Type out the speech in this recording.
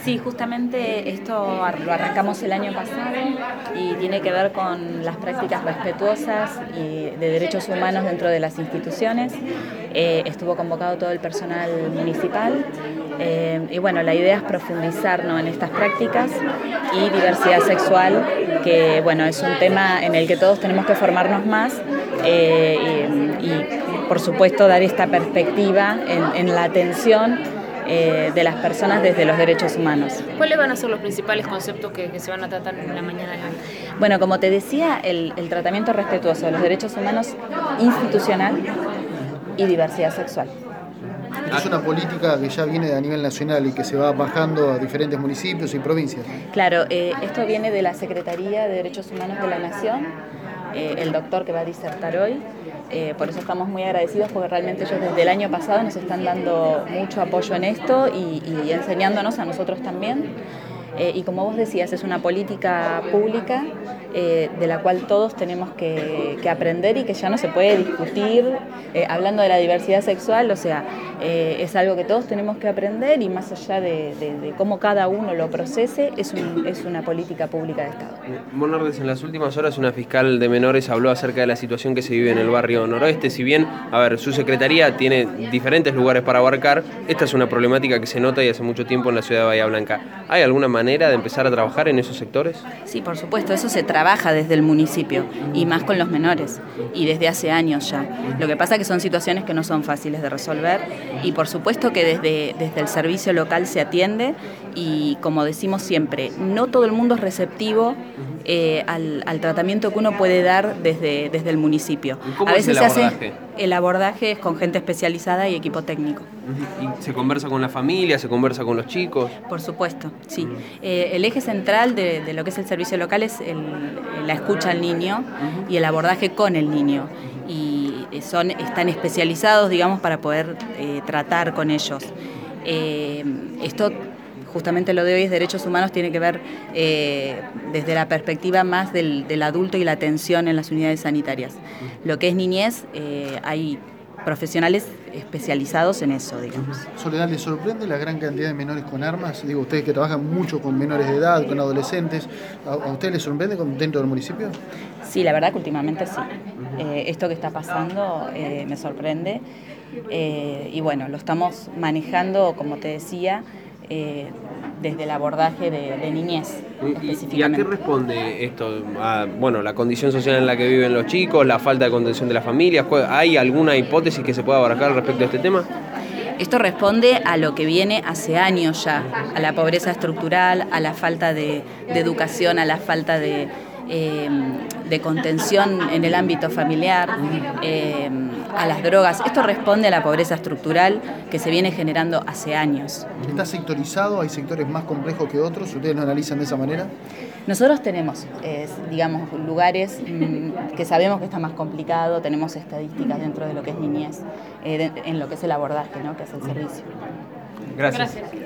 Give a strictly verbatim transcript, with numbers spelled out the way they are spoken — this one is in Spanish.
Sí, justamente esto lo arrancamos el año pasado y tiene que ver con las prácticas respetuosas y de derechos humanos dentro de las instituciones. Eh, estuvo convocado todo el personal municipal eh, y bueno, la idea es profundizar, ¿no?, en estas prácticas y diversidad sexual, que bueno, es un tema en el que todos tenemos que formarnos más eh, y, y por supuesto dar esta perspectiva en, en la atención Eh, de las personas desde los derechos humanos. ¿Cuáles van a ser los principales conceptos que, que se van a tratar en la mañana de hoy? Bueno, como te decía, el, el tratamiento respetuoso de los derechos humanos institucional y diversidad sexual. Es una política que ya viene a nivel nacional y que se va bajando a diferentes municipios y provincias. Claro, eh, esto viene de la Secretaría de Derechos Humanos de la Nación, eh, el doctor que va a disertar hoy. Eh, por eso estamos muy agradecidos, porque realmente ellos desde el año pasado nos están dando mucho apoyo en esto y, y enseñándonos a nosotros también. Eh, y como vos decías, es una política pública eh, de la cual todos tenemos que, que aprender y que ya no se puede discutir. Eh, hablando de la diversidad sexual, o sea, eh, es algo que todos tenemos que aprender y más allá de, de, de cómo cada uno lo procese, es, un, es una política pública de Estado. Monardes, en las últimas horas una fiscal de menores habló acerca de la situación que se vive en el barrio noroeste. Si bien, a ver, su secretaría tiene diferentes lugares para abarcar, esta es una problemática que se nota y hace mucho tiempo en la ciudad de Bahía Blanca. ¿Hay alguna manera de empezar a trabajar en esos sectores? Sí, por supuesto, eso se trabaja desde el municipio y más con los menores y desde hace años ya. Lo que pasa es que son situaciones que no son fáciles de resolver y por supuesto que desde, desde el servicio local se atiende y como decimos siempre, no todo el mundo es receptivo eh, al, al tratamiento que uno puede dar desde, desde el municipio. ¿Cómo a veces es el se abordaje? hace el abordaje es con gente especializada y equipo técnico. ¿Y se conversa con la familia, se conversa con los chicos? Por supuesto, sí. Uh-huh. Eh, el eje central de, de lo que es el servicio local es el, la escucha al niño uh-huh. y el abordaje con el niño. Y son, están especializados, digamos, para poder eh, tratar con ellos. Eh, esto, justamente lo de hoy es derechos humanos, tiene que ver eh, desde la perspectiva más del, del adulto y la atención en las unidades sanitarias. Uh-huh. Lo que es niñez, eh, hay profesionales especializados en eso, digamos. Soledad, ¿les sorprende la gran cantidad de menores con armas? Digo, ustedes que trabajan mucho con menores de edad, con adolescentes, ¿a, a ustedes les sorprende dentro del municipio? Sí, la verdad que últimamente sí. Eh, esto que está pasando eh, me sorprende eh, y bueno, lo estamos manejando, como te decía, eh, desde el abordaje de, de niñez. ¿Y, ¿Y a qué responde esto? A, bueno, la condición social en la que viven los chicos, la falta de contención de las familias. ¿Hay alguna hipótesis que se pueda abarcar respecto a este tema? Esto responde a lo que viene hace años ya, a la pobreza estructural, a la falta de, de educación, a la falta de, eh, de contención en el ámbito familiar, eh, a las drogas. Esto responde a la pobreza estructural que se viene generando hace años. ¿Está sectorizado? ¿Hay sectores más complejos que otros? ¿Ustedes lo analizan de esa manera? Nosotros tenemos, eh, digamos, lugares mmm, que sabemos que está más complicado, tenemos estadísticas dentro de lo que es niñez, eh, de, en lo que es el abordaje, ¿no?, que es el servicio. Gracias. Gracias.